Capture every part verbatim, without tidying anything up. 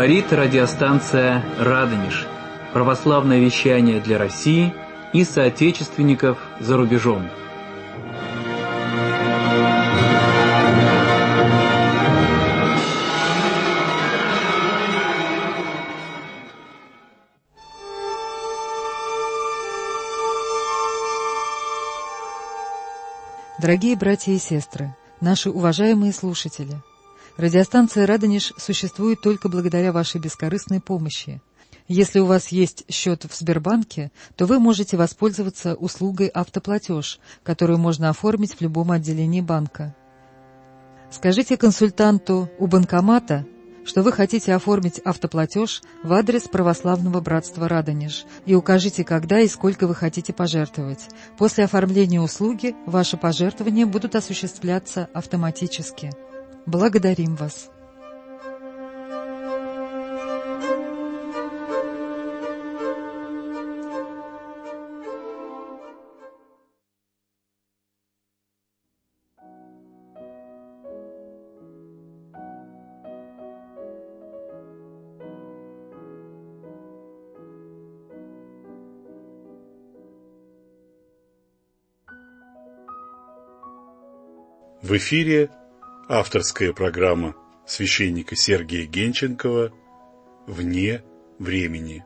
Говорит радиостанция «Радонеж». Православное вещание для России и соотечественников за рубежом. Дорогие братья и сестры, наши уважаемые слушатели, радиостанция «Радонеж» существует только благодаря вашей бескорыстной помощи. Если у вас есть счет в Сбербанке, то вы можете воспользоваться услугой «Автоплатеж», которую можно оформить в любом отделении банка. Скажите консультанту у банкомата, что вы хотите оформить автоплатеж в адрес Православного братства «Радонеж», и укажите, когда и сколько вы хотите пожертвовать. После оформления услуги ваши пожертвования будут осуществляться автоматически. Благодарим вас. В эфире авторская программа священника Сергия Генченкова «Вне времени».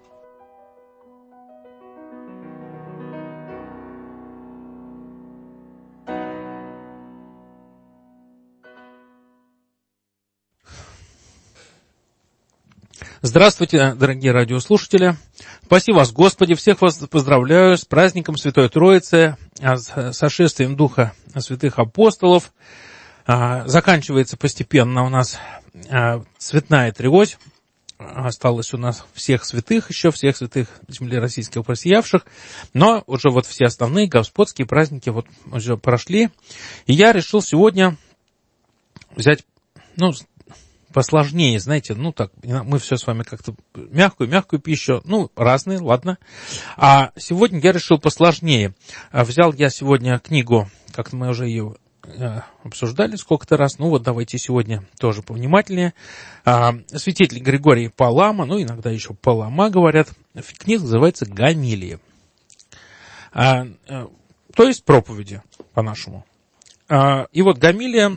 Здравствуйте, дорогие радиослушатели. Спаси вас, Господи, всех вас поздравляю с праздником Святой Троицы, с сошествием Духа Святых Апостолов. Заканчивается постепенно у нас Цветная Троица. Осталось у нас всех святых, еще всех святых земли российских просиявших, но уже вот все основные господские праздники вот уже прошли. И я решил сегодня взять, ну, посложнее, знаете, ну так, мы все с вами как-то мягкую-мягкую пищу, ну, разные, ладно. А сегодня я решил посложнее. Взял я сегодня книгу, как мы уже ее обсуждали сколько-то раз, ну вот давайте сегодня тоже повнимательнее. Святитель Григорий Палама, ну иногда еще Палама говорят, книга называется «Гамилии», то есть проповеди по-нашему. И вот Гамилия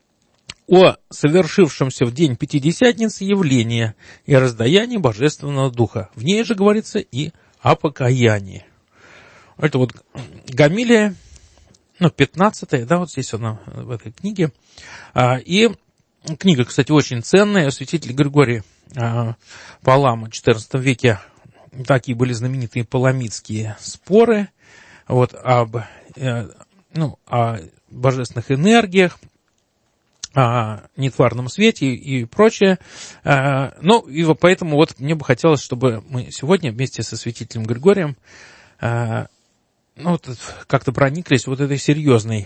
о совершившемся в день Пятидесятницы явлении и раздаянии Божественного Духа. В ней же говорится и о покаянии. Это вот Гамилия, ну, пятнадцатая, да, вот здесь она в этой книге. И книга, кстати, очень ценная. Святитель Григорий Палама в четырнадцатом веке, такие были знаменитые паламидские споры вот, об, ну, о божественных энергиях, о нетварном свете и прочее. Ну, и поэтому вот мне бы хотелось, чтобы мы сегодня вместе со святителем Григорием ну, вот, как-то прониклись вот этой серьезной,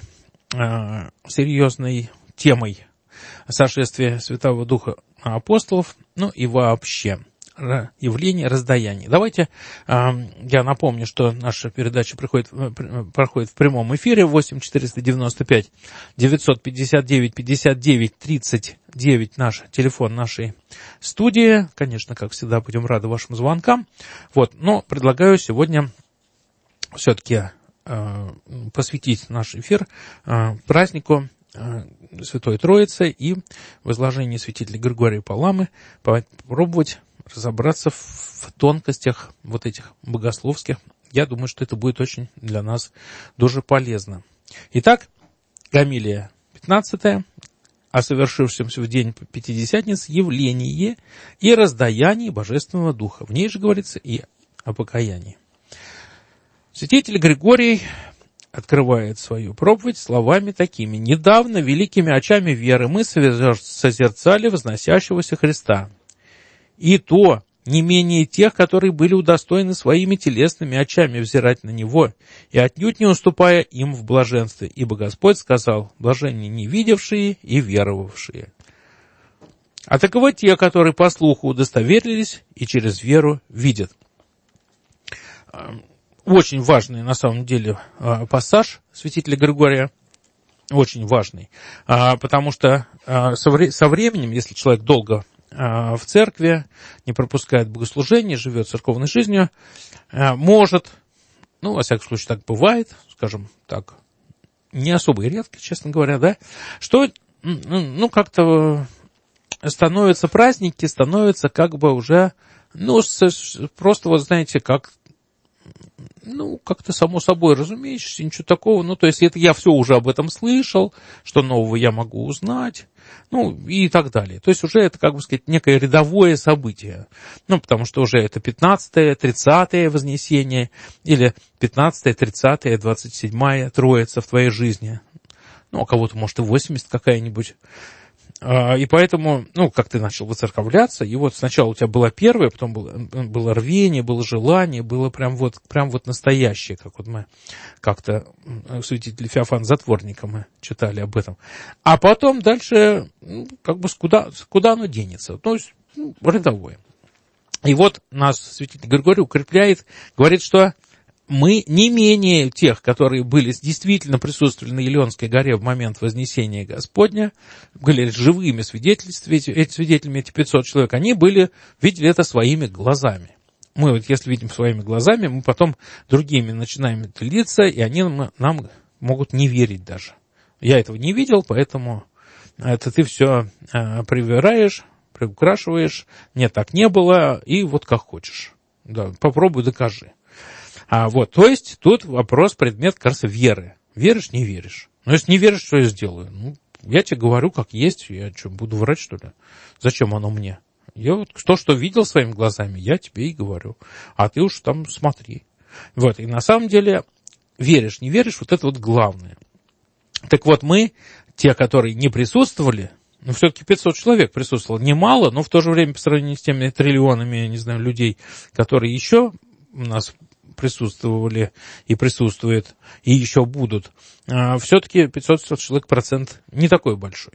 серьезной темой сошествия Святого Духа апостолов, ну и вообще явление раздаяния. Давайте я напомню, что наша передача проходит, проходит в прямом эфире. Восемь четыреста девяносто пять девятьсот пятьдесят девять пятьдесят девять тридцать девять наш телефон нашей студии. Конечно, как всегда, будем рады вашим звонкам. Вот, но предлагаю сегодня все-таки посвятить наш эфир празднику Святой Троицы и в изложении святителя Григория Паламы попробовать разобраться в тонкостях вот этих богословских. Я думаю, что это будет очень для нас дуже полезно. Итак, Гамилия пятнадцатая, о совершившемся в день Пятидесятницы явлении и раздаянии Божественного Духа. В ней же говорится и о покаянии. Святитель Григорий открывает свою проповедь словами такими: «Недавно великими очами веры мы созерцали возносящегося Христа, и то не менее тех, которые были удостоены своими телесными очами взирать на Него, и отнюдь не уступая им в блаженстве, ибо Господь сказал: блаженны не видевшие и веровавшие. А таковы те, которые по слуху удостоверились и через веру видят». Очень важный, на самом деле, пассаж святителя Григория, очень важный, потому что со временем, если человек долго в церкви, не пропускает богослужение, живет церковной жизнью, может, ну, во всяком случае, так бывает, скажем так, не особо и редко, честно говоря, да, что, ну, как-то становятся праздники, становятся как бы уже, ну, просто, вот знаете, как, ну, как-то само собой разумеющееся, ничего такого, ну, то есть это я все уже об этом слышал, что нового я могу узнать, ну, и так далее. То есть уже это, как бы сказать, некое рядовое событие, ну, потому что уже это пятнадцатое, тридцатое Вознесение, или пятнадцатое, тридцатое, двадцать седьмая Троица в твоей жизни, ну, а кого-то, может, и восемьдесят какая-нибудь. И поэтому, ну, как ты начал выцерковляться, и вот сначала у тебя была первая, потом было, было рвение, было желание, было прям вот, прям вот настоящее, как вот мы как-то святитель Феофан Затворника мы читали об этом. А потом дальше, ну, как бы куда, куда оно денется, то есть, ну, рядовое. И вот нас святитель Григорий укрепляет, говорит, что мы не менее тех, которые были, действительно присутствовали на Елеонской горе в момент Вознесения Господня, были живыми свидетельствами, эти свидетелями, эти пятьсот человек, они были, видели это своими глазами. Мы вот, если видим своими глазами, мы потом другими начинаем делиться, и они нам могут не верить даже. Я этого не видел, поэтому это ты все привираешь, приукрашиваешь, нет, так не было, и вот как хочешь. Да, попробуй, докажи. А вот, то есть, тут вопрос, предмет, кажется, веры. Веришь, не веришь. Но если не веришь, что я сделаю? Ну, я тебе говорю, как есть. Я что, буду врать, что ли? Зачем оно мне? Я вот то, что видел своими глазами, я тебе и говорю. А ты уж там смотри. Вот, и на самом деле, веришь, не веришь, вот это вот главное. Так вот, мы, те, которые не присутствовали, ну, все-таки пятьсот человек присутствовало, немало, но в то же время, по сравнению с теми триллионами, я не знаю, людей, которые еще у нас присутствовали и присутствуют, и еще будут, все-таки пятьсот человек процент не такой большой.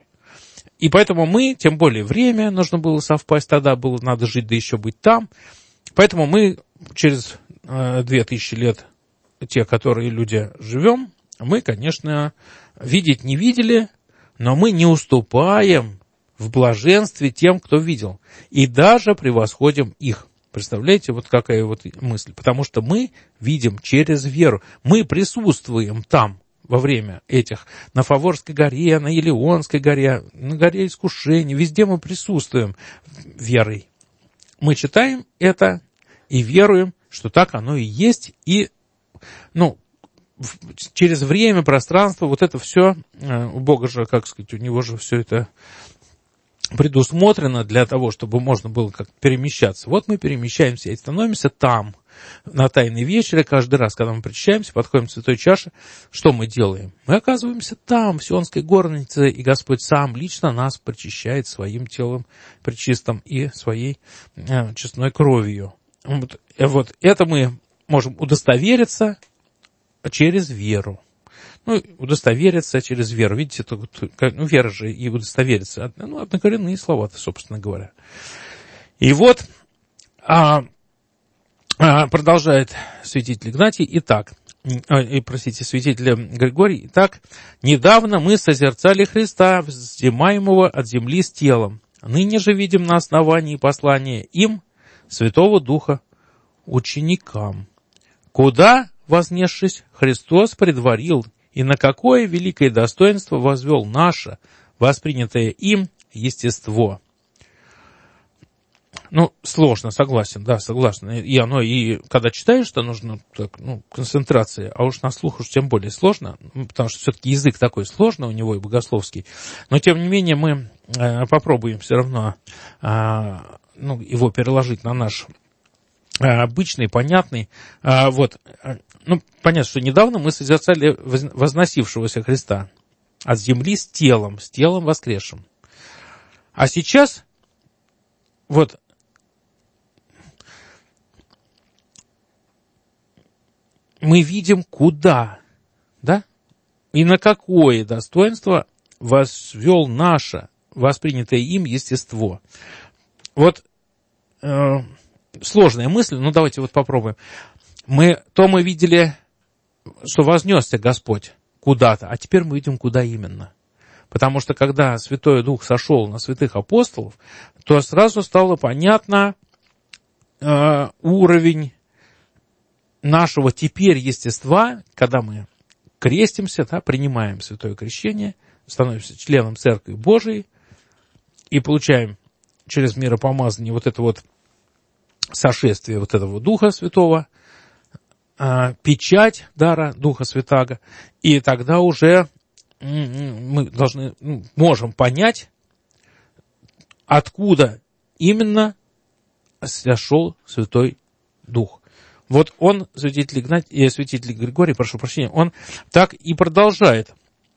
И поэтому мы, тем более время нужно было совпасть, тогда было надо жить, да еще быть там. Поэтому мы через две тысячи лет, те, которые люди живем, мы, конечно, видеть не видели, но мы не уступаем в блаженстве тем, кто видел, и даже превосходим их. Представляете, вот какая вот мысль. Потому что мы видим через веру. Мы присутствуем там во время этих, на Фаворской горе, на Елеонской горе, на горе Искушения. Везде мы присутствуем верой. Мы читаем это и веруем, что так оно и есть. И, ну, через время, пространство, вот это все, у Бога же, как сказать, у него же все это предусмотрено для того, чтобы можно было как-то перемещаться. Вот мы перемещаемся и становимся там, на Тайной вечере, каждый раз, когда мы причащаемся, подходим к святой чаше, что мы делаем? Мы оказываемся там, в Сионской горнице, и Господь сам лично нас причащает своим телом пречистым и своей э, честной кровью. Вот, вот это мы можем удостовериться через веру. Ну, удостовериться через веру. Видите, это, ну, вера же и удостовериться. Ну, однокоренные слова-то, собственно говоря. И вот а, а, продолжает святитель Игнатий. Итак, э, простите, святитель Григорий. Итак, недавно мы созерцали Христа, взимаемого от земли с телом. Ныне же видим на основании послания им, Святого Духа, ученикам. Куда, вознесшись, Христос предварил и на какое великое достоинство возвел наше, воспринятое им, естество. Ну, сложно, согласен, да, согласен. И оно, и когда читаешь, то нужно так, ну, концентрация, а уж на слух уж тем более сложно, потому что все-таки язык такой сложный у него и богословский. Но, тем не менее, мы э, попробуем все равно э, ну, его переложить на наш э, обычный, понятный. Э, вот, ну, понятно, что недавно мы созерцали возносившегося Христа от земли с телом, с телом воскресшим. А сейчас, вот, мы видим, куда, да, и на какое достоинство возвел наше, воспринятое им естество. Вот э, сложная мысль, но давайте вот попробуем. Мы, то мы видели, что вознесся Господь куда-то, а теперь мы видим, куда именно. Потому что когда Святой Дух сошел на святых апостолов, то сразу стало понятно э, уровень нашего теперь естества, когда мы крестимся, да, принимаем святое крещение, становимся членом Церкви Божией и получаем через миропомазание вот это вот сошествие вот этого Духа Святого, э, печать дара Духа Святаго, и тогда уже мы должны, можем понять, откуда именно сошел Святой Дух. Вот он, святитель Игнатий, святитель Григорий, прошу прощения, он так и продолжает.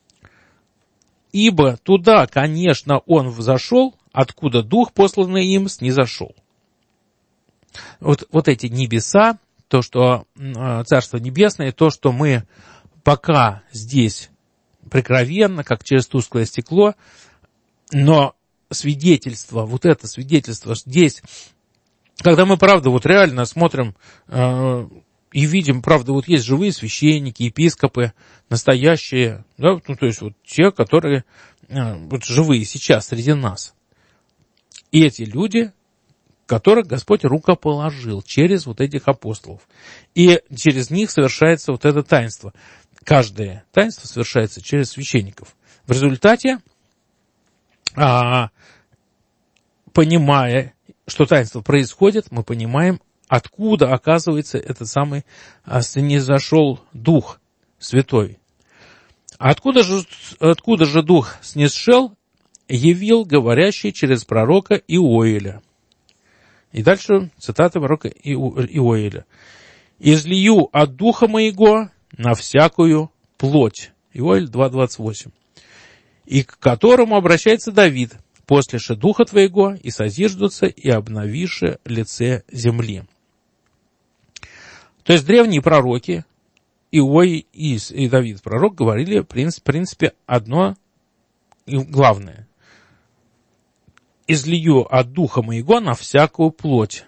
Ибо туда, конечно, он взошел, откуда Дух, посланный им, снизошел. Вот, вот эти небеса, то, что Царство Небесное, то, что мы пока здесь прикровенно, как через тусклое стекло, но свидетельство, вот это свидетельство здесь, когда мы, правда, вот реально смотрим э, и видим, правда, вот есть живые священники, епископы, настоящие, да, ну, то есть вот те, которые э, вот живые сейчас среди нас. И эти люди, которых Господь рукоположил через вот этих апостолов. И через них совершается вот это таинство. Каждое таинство совершается через священников. В результате, а, понимая, что таинство происходит, мы понимаем, откуда, оказывается, этот самый снизошел Дух Святой. Откуда же, откуда же Дух снизшел, явил говорящий через пророка Иоиля. И дальше цитата пророка Иоиля. «Излию от Духа моего на всякую плоть». Иоиль два двадцать восемь. «И к которому обращается Давид, послеше Духа твоего, и созиждутся, и обновише лице земли». То есть древние пророки, Иоиль и, и Давид, пророк, говорили, в принципе, одно и главное. «Излию от Духа моего на всякую плоть».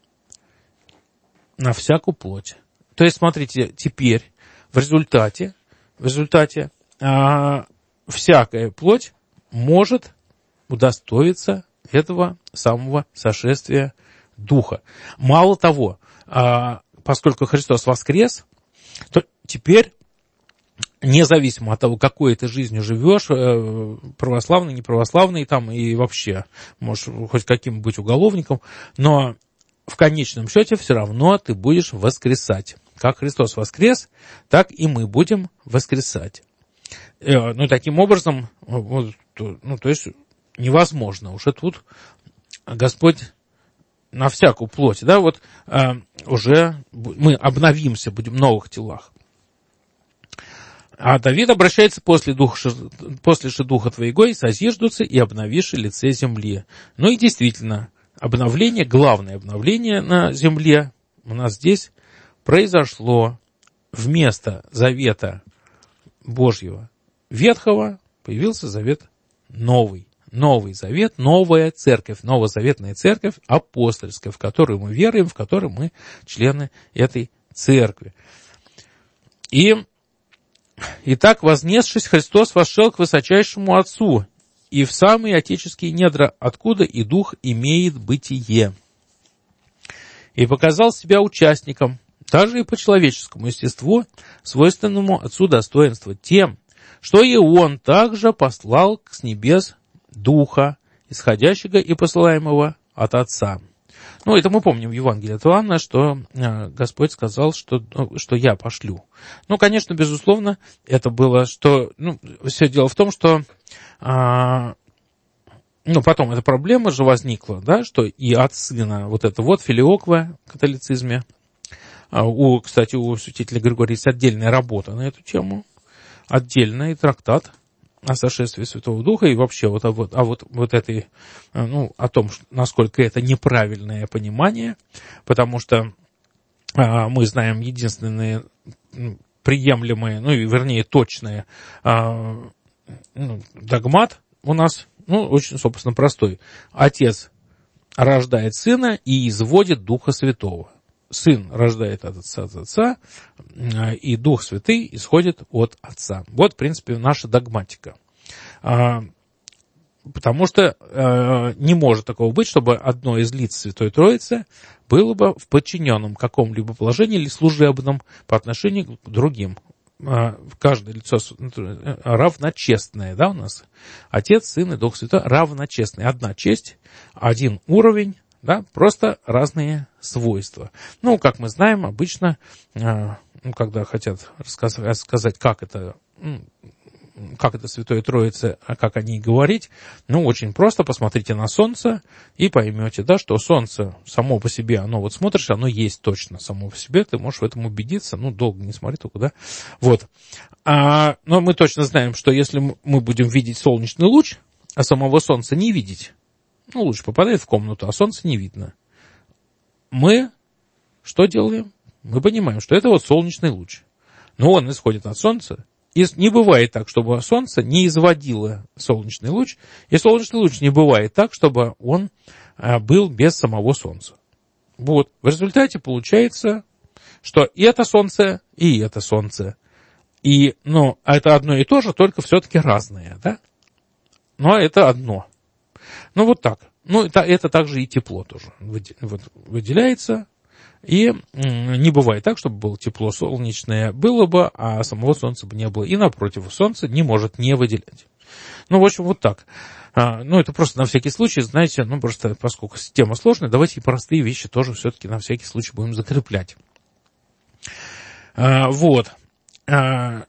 На всякую плоть. То есть, смотрите, теперь в результате, в результате а, всякая плоть может удостоиться этого самого сошествия Духа. Мало того, а, поскольку Христос воскрес, то теперь, независимо от того, какой ты жизнью живешь, православный, неправославный, там, и вообще, можешь хоть каким быть уголовником, но в конечном счете все равно ты будешь воскресать. Как Христос воскрес, так и мы будем воскресать. Ну, таким образом, вот, ну, то есть, невозможно. Уже тут Господь на всякую плоть, да, вот э, уже мы обновимся, будем в новых телах. А Давид обращается после, духа, после же Духа Твоего, и созиждутся, и обновишь лице земли. Ну и действительно, обновление, главное обновление на земле у нас здесь произошло. Вместо завета Божьего ветхого появился завет новый. Новый завет, новая церковь, новозаветная церковь апостольская, в которую мы веруем, в которой мы члены этой церкви. И, итак, вознесшись, Христос вошел к высочайшему Отцу и в самые отеческие недра, откуда и Дух имеет бытие. И показал себя участником, даже и по человеческому естеству, свойственному Отцу достоинства, тем, что и Он также послал с небес Духа, исходящего и посылаемого от Отца. Ну, это мы помним в Евангелии от Иоанна, что Господь сказал, что, что я пошлю. Ну, конечно, безусловно, это было, что... Ну, все дело в том, что... А, ну, потом эта проблема же возникла, да, что и от Сына, вот это вот филиоква в католицизме. А у, кстати, у святителя Григория есть отдельная работа на эту тему, отдельный трактат о сошествии Святого Духа и вообще вот, а вот, а вот, вот этой, ну, о том, насколько это неправильное понимание, потому что а, мы знаем единственные ну, приемлемые, ну, и вернее, точные а, ну, догмат у нас, ну, очень, собственно, простой. Отец рождает Сына и изводит Духа Святого. Сын рождает от Отца, от Отца, и Дух Святый исходит от Отца. Вот, в принципе, наша догматика. Потому что э, не может такого быть, чтобы одно из лиц Святой Троицы было бы в подчиненном каком-либо положении или служебном по отношению к другим. Э, каждое лицо равночестное, да, у нас? Отец, Сын и Дух Святой равночестные. Одна честь, один уровень, да, просто разные свойства. Ну, как мы знаем, обычно, э, ну, когда хотят рассказать, рассказать, как это... как это Святой Троице, а как о ней говорить, ну, очень просто, посмотрите на Солнце и поймете, да, что Солнце само по себе, оно вот смотришь, оно есть точно само по себе, ты можешь в этом убедиться, ну, долго не смотри только, да, вот. А, но мы точно знаем, что если мы будем видеть солнечный луч, а самого Солнца не видеть, ну, луч попадает в комнату, а Солнце не видно, мы что делаем? Мы понимаем, что это вот солнечный луч, но он исходит от Солнца. И не бывает так, чтобы Солнце не изводило солнечный луч, и солнечный луч не бывает так, чтобы он был без самого Солнца. Вот. В результате получается, что и это Солнце, и это Солнце. И, ну, это одно и то же, только все-таки разное, да? Но это одно. Ну, вот так. Ну, это, это также и тепло тоже выделяется. И не бывает так, чтобы было тепло солнечное было бы, а самого Солнца бы не было. И напротив, Солнце не может не выделять. Ну, в общем, вот так. А, ну, это просто на всякий случай, знаете, ну, просто поскольку тема сложная, давайте и простые вещи тоже все-таки на всякий случай будем закреплять. А, вот. А,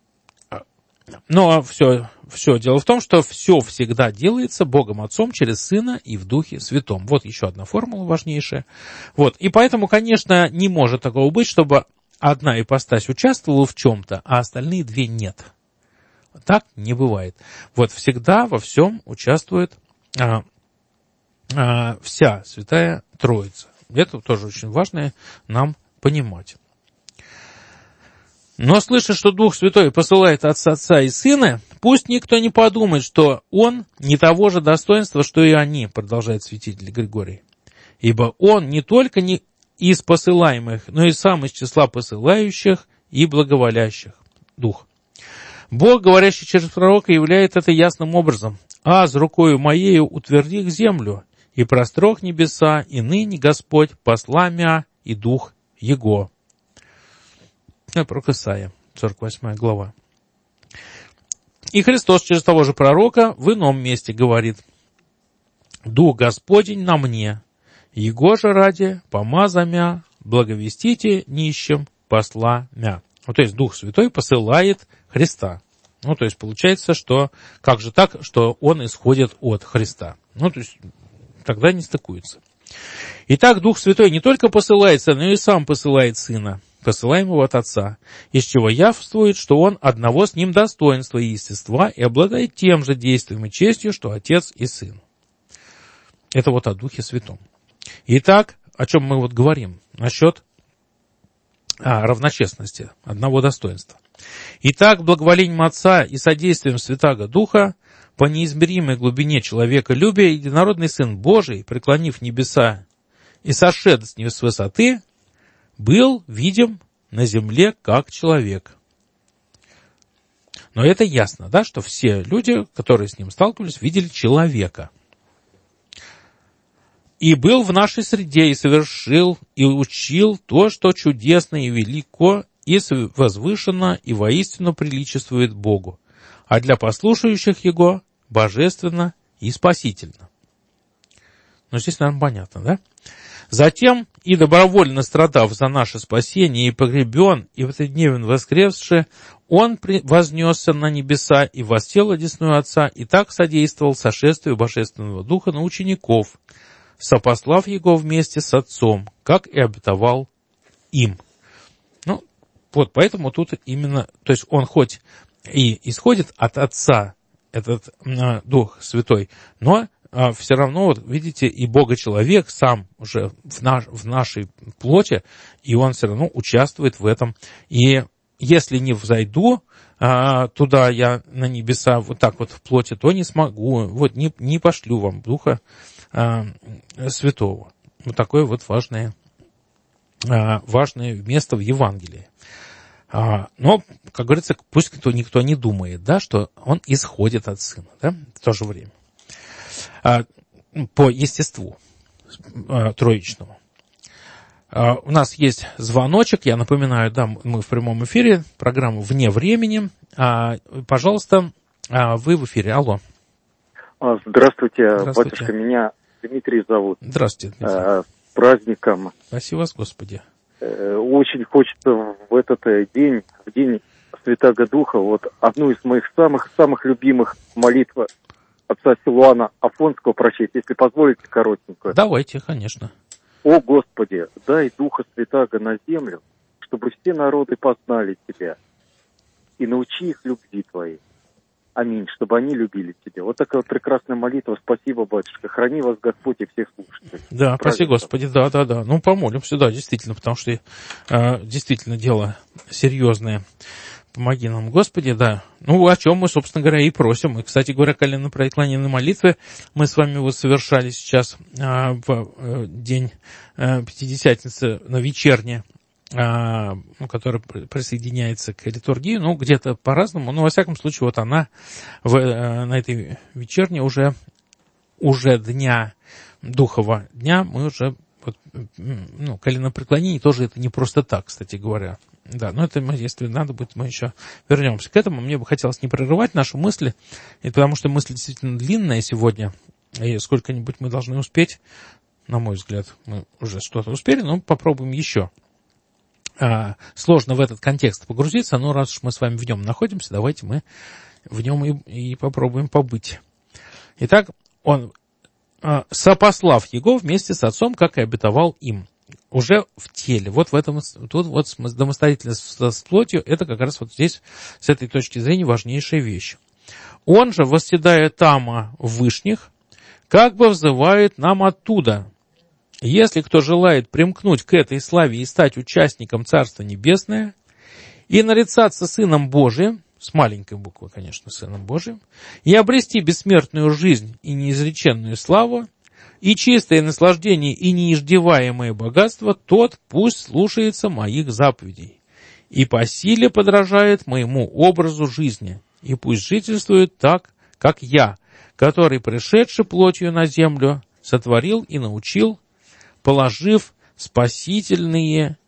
но все, все дело в том, что все всегда делается Богом Отцом через Сына и в Духе Святом. Вот еще одна формула важнейшая. Вот. И поэтому, конечно, не может такого быть, чтобы одна ипостась участвовала в чем-то, а остальные две нет. Так не бывает. Вот всегда во всем участвует а, а, вся Святая Троица. Это тоже очень важно нам понимать. Но слыша, что Дух Святой посылает от Отца и Сына, пусть никто не подумает, что Он не того же достоинства, что и они, продолжает святитель Григорий. Ибо Он не только не из посылаемых, но и сам из числа посылающих и благоволящих. Дух. Бог, говорящий через пророка, являет это ясным образом. «Аз рукою моею утвердих землю, и прострох небеса, и ныне Господь посла мя, и Дух Его». Это пророк Исаия, сорок восьмая глава. И Христос через того же пророка в ином месте говорит: «Дух Господень на мне, Его же ради помаза мя, благовестите нищим посла мя». Вот, то есть Дух Святой посылает Христа. Ну, то есть получается, что как же так, что Он исходит от Христа? Ну, то есть тогда не стыкуется. Итак, Дух Святой не только посылается, но и сам посылает Сына, посылаемого от Отца, из чего явствует, что Он одного с Ним достоинства и естества и обладает тем же действием и честью, что Отец и Сын. Это вот о Духе Святом. Итак, о чем мы вот говорим? Насчет а, равночестности, одного достоинства. Итак, благоволением Отца и содействием Святаго Духа по неизмеримой глубине человеколюбия единородный Сын Божий, преклонив небеса и сошед с них с высоты, был видим на земле как человек. Но это ясно, да, что все люди, которые с ним сталкивались, видели человека. И был в нашей среде, и совершил, и учил то, что чудесно и велико, и возвышенно, и воистину приличествует Богу, а для послушающих Его божественно и спасительно. Ну, здесь, наверное, понятно, да? Затем, и добровольно страдав за наше спасение, и погребен, и в этот дневен воскресши, Он вознесся на небеса и воссел одесную Отца, и так содействовал сошествию Божественного Духа на учеников, сопослав Его вместе с Отцом, как и обетовал им. Ну, вот поэтому тут именно, то есть Он хоть и исходит от Отца, этот э, Дух Святой, но а все равно, вот видите, и Бога-человек сам уже в, наш, в нашей плоти, и он все равно участвует в этом. И если не взойду а, туда я на небеса вот так вот в плоти, то не смогу, вот не, не пошлю вам Духа а, Святого. Вот такое вот важное, а, важное место в Евангелии. А, но, как говорится, пусть кто, никто не думает, да, что он исходит от Сына, да, в то же время. А, по естеству а, троичному. А, у нас есть звоночек, я напоминаю, да, мы в прямом эфире, программа «Вне времени». А, пожалуйста, а, вы в эфире, алло. Здравствуйте, Здравствуйте. батюшка, меня Дмитрий зовут. Здравствуйте, Дмитрий. С праздником. Спасибо вас, Господи. Очень хочется в этот день, в день Святаго Духа, вот одну из моих самых-самых любимых молитв отца Силуана Афонского прочесть, если позволите, коротенько. Давайте, конечно. «О Господи, дай Духа Святаго на землю, чтобы все народы познали Тебя, и научи их любви Твоей. Аминь, чтобы они любили Тебя». Вот такая вот прекрасная молитва. Спасибо, батюшка. Храни вас Господь и всех слушателей. Да, спаси Господи, да, да, да. Ну, помолимся, да, действительно, потому что э, действительно дело серьезное. Помоги нам, Господи, да. Ну, о чем мы, собственно говоря, и просим. И, кстати говоря, коленопреклоненные молитвы мы с вами вот совершали сейчас э, в э, день э, Пятидесятницы на вечерне, э, ну, который присоединяется к литургии, ну, где-то по-разному, но, во всяком случае, вот она в, э, на этой вечерне уже, уже дня, Духова дня, мы уже, вот, ну, коленопреклонение тоже это не просто так, кстати говоря. Да, но это, если надо будет, мы еще вернемся к этому. Мне бы хотелось не прерывать нашу мысль, и потому что мысль действительно длинная сегодня, и сколько-нибудь мы должны успеть. На мой взгляд, мы уже что-то успели, но попробуем еще. А, сложно в этот контекст погрузиться, но раз уж мы с вами в нем находимся, давайте мы в нем и, и попробуем побыть. Итак, он, а, сопослав его вместе с отцом, как и обетовал им. Уже в теле. Вот в этом, тут вот домостроительство с плотью, это как раз вот здесь, с этой точки зрения, важнейшая вещь. Он же, восседая там в вышних, как бы взывает нам оттуда. Если кто желает примкнуть к этой славе и стать участником Царства Небесного, и нарицаться Сыном Божиим, с маленькой буквы, конечно, Сыном Божиим, и обрести бессмертную жизнь и неизреченную славу, и чистое наслаждение, и неиждеваемое богатство, тот пусть слушается моих заповедей, и по силе подражает моему образу жизни, и пусть жительствует так, как я, который, пришедший плотью на землю, сотворил и научил, положив спасительные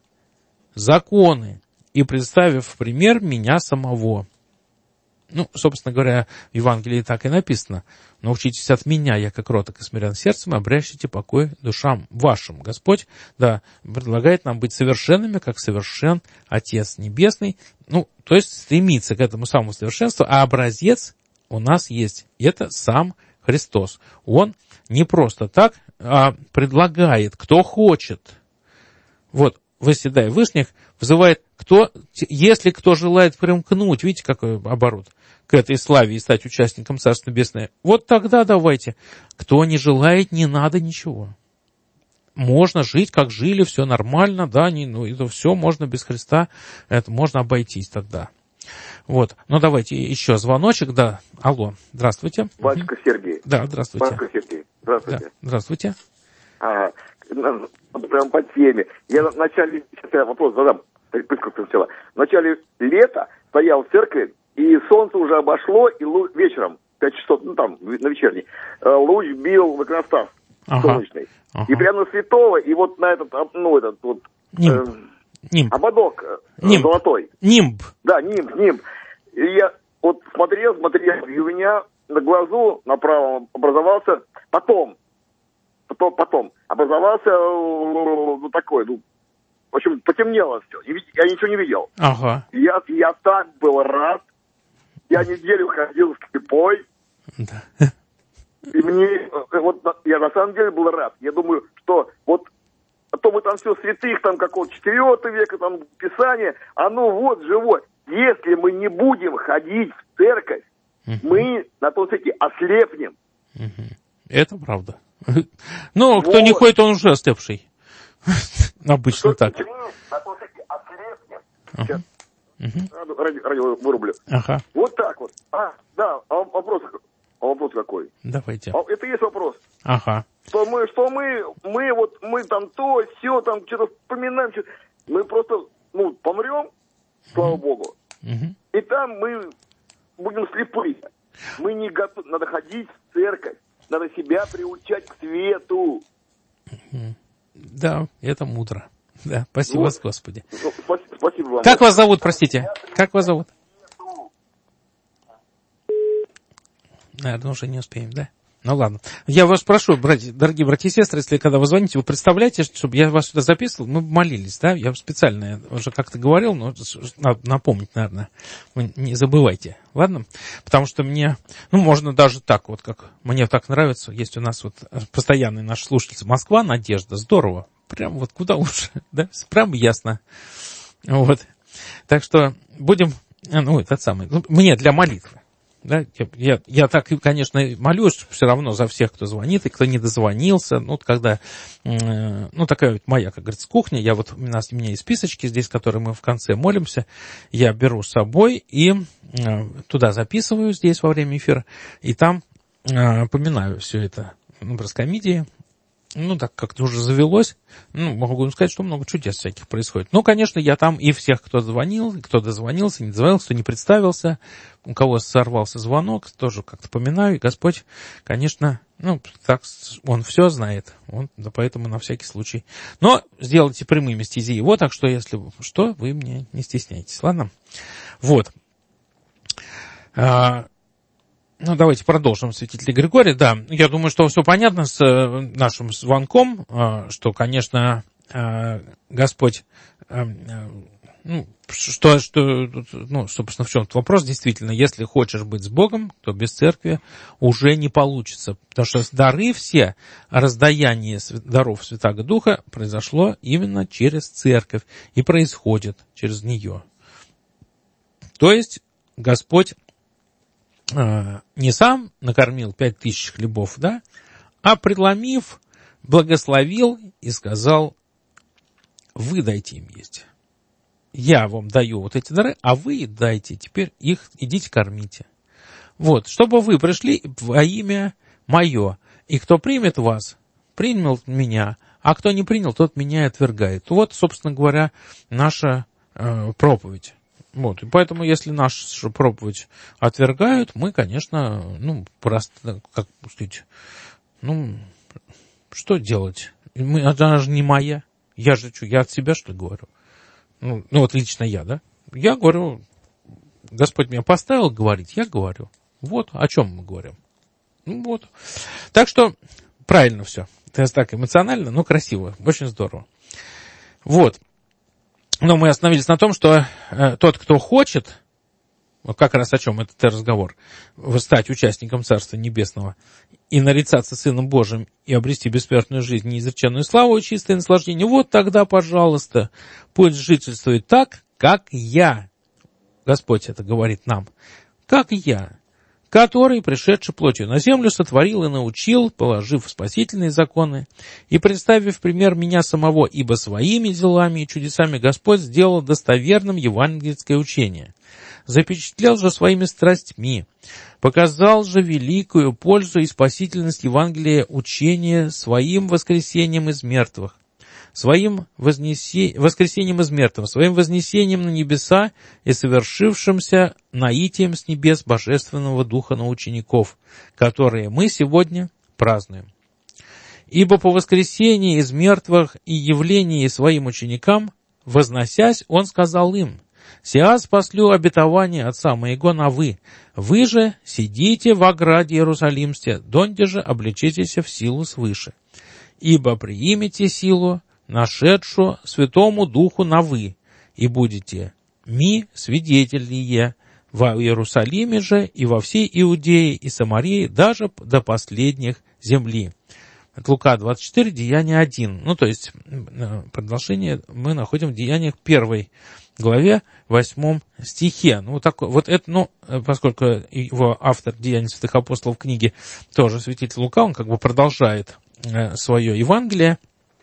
законы и представив в пример меня самого». Ну, собственно говоря, в Евангелии так и написано. «Научитесь от меня, я как кроток и смирен сердцем, и обрящите покой душам вашим». Господь, да, предлагает нам быть совершенными, как совершен Отец Небесный. Ну, то есть стремиться к этому самому совершенству, а образец у нас есть. Это сам Христос. Он не просто так, а предлагает, кто хочет. Вот, восседая в вышних, вызывает, кто, если кто желает примкнуть, видите, какой оборот, к этой славе и стать участником Царства Небесного, вот тогда давайте. Кто не желает, не надо ничего. Можно жить, как жили, все нормально, да, не, ну, это все можно без Христа, это можно обойтись тогда. Вот, ну давайте еще звоночек, да, алло, здравствуйте. Батюшка Сергей. Да, здравствуйте. Батюшка Сергей, здравствуйте. Да, здравствуйте. А, прям по теме. Я в начале, сейчас я вопрос задам, прикрутил сначала. В начале лета стоял в церкви, и солнце уже обошло, и луч, вечером, пять часов, ну там, на вечерний, луч бил в иконостас ага. солнечный. Ага. И прямо на святого, и вот на этот, ну, этот вот... Нимб. Э, нимб. Ободок нимб. Золотой. Нимб. Да, нимб, нимб. И я вот смотрел, смотрел, и у меня на глазу, на правом, образовался потом, потом, потом, образовался ну, такой, ну, в общем, потемнело все. Я ничего не видел. Ага. Я, я так был рад. Я неделю ходил с кипой. Да. И мне, вот, я на самом деле был рад. Я думаю, что вот, а то мы там все святых, там какого-то четвёртого века, там Писание, оно вот живое. Если мы не будем ходить в церковь, uh-huh. мы на том свете ослепнем. Uh-huh. Это правда. Ну, вот. Кто не ходит, он уже ослепший. Обычно так. На том свете ослепнем. Сейчас. Uh-huh. Радио, радио вырублю. Ага. Вот так вот. А, да, а вопрос, а вопрос какой? Давайте. А, это есть вопрос. Ага. Что мы, что мы, мы вот, мы там то, все, там что-то вспоминаем, что мы просто, ну, помрем, слава Богу. Угу. И там мы будем слепы. Мы не готовы. Надо ходить в церковь. Надо себя приучать к свету. Да, это мудро. Да, спасибо, Вот. Господи. Ну, спасибо, спасибо вам. Как вас зовут, простите? Как вас зовут? Наверное, уже не успеем, да? Ну ладно. Я вас прошу, братья, дорогие братья и сестры, если когда вы звоните, вы представляете, чтобы я вас сюда записывал, мы молились, да? Я специально уже как-то говорил, но надо напомнить, наверное. Вы не забывайте, ладно? Потому что мне, ну, можно даже так, вот как мне так нравится. Есть у нас вот постоянный наш слушатель Москва, Надежда, здорово. Прям вот куда лучше, да? Прям ясно. Вот. Так что будем, ну, этот самый, ну, мне для молитвы. Да, я, я, я так, конечно, молюсь все равно за всех, кто звонит и кто не дозвонился. Ну, вот когда, э, ну, такая вот моя, как говорится, кухня. Я вот, у нас, у меня есть списочки здесь, которые мы в конце молимся. Я беру с собой и э, туда записываю здесь во время эфира. И там э, поминаю все это в броскомидии. Ну, так как-то уже завелось. Ну, могу сказать, что много чудес всяких происходит. Ну, конечно, я там и всех, кто звонил, кто дозвонился, не дозвонился, кто не представился, у кого сорвался звонок, тоже как-то поминаю. И Господь, конечно, ну, так, Он все знает. Он, да, поэтому на всякий случай. Но сделайте прямыми стези его, так что, если что, вы мне не стесняйтесь. Ладно? Вот. Ну, давайте продолжим, святитель Григорий. Да, я думаю, что все понятно с нашим звонком, что, конечно, Господь, ну, что, что, ну, собственно, в чем вопрос, действительно, если хочешь быть с Богом, то без церкви уже не получится, потому что дары все, раздаяние даров Святаго Духа произошло именно через церковь и происходит через нее. То есть Господь не сам накормил пять тысяч хлебов, да, а преломив, благословил и сказал: вы дайте им есть. Я вам даю вот эти дары, а вы дайте, теперь их идите кормите. Вот, чтобы вы пришли во имя мое, и кто примет вас, принял меня, а кто не принял, тот меня и отвергает. Вот, собственно говоря, наша э, проповедь. Вот, и поэтому, если нашу проповедь отвергают, мы, конечно, ну, просто, как сказать, ну, что делать? Мы, она же не моя. Я же что, я от себя, что ли, говорю? Ну, ну, вот лично я, да? Я говорю, Господь меня поставил говорить, я говорю. Вот, о чем мы говорим. Ну, вот. Так что, правильно все. Это так эмоционально, но красиво. Очень здорово. Вот. Но мы остановились на том, что э, тот, кто хочет, вот как раз о чем этот разговор, стать участником Царства Небесного и нарицаться Сыном Божиим и обрести бессмертную жизнь, неизреченную славу и чистое наслаждение, вот тогда, пожалуйста, пусть жительствует так, как я. Господь это говорит нам. Как я, который, пришедший плотью на землю, сотворил и научил, положив спасительные законы, и представив пример меня самого, ибо своими делами и чудесами Господь сделал достоверным евангельское учение. Запечатлел же своими страстьми, показал же великую пользу и спасительность Евангелия учения своим воскресением из мертвых, своим вознесе... воскресением из мертвых, своим вознесением на небеса и совершившимся наитием с небес Божественного Духа на учеников, которые мы сегодня празднуем. Ибо по воскресении из мертвых и явлении своим ученикам, возносясь, он сказал им: «Сия спаслю обетование Отца моего на вы. Вы же сидите в ограде Иерусалимсте, донде же облечитесь в силу свыше. Ибо приимете силу, нашедшую Святому Духу на вы, и будете ми свидетельные во Иерусалиме же и во всей Иудее и Самарии, даже до последних земли». Это Лука двадцать четыре, Деяния один. Ну, то есть, продолжение мы находим в Деяниях первой главе, восьмом стихе. Ну, вот, такой, вот это, ну, поскольку его автор Деяний святых апостолов книги тоже святитель Лука, он как бы продолжает свое Евангелие,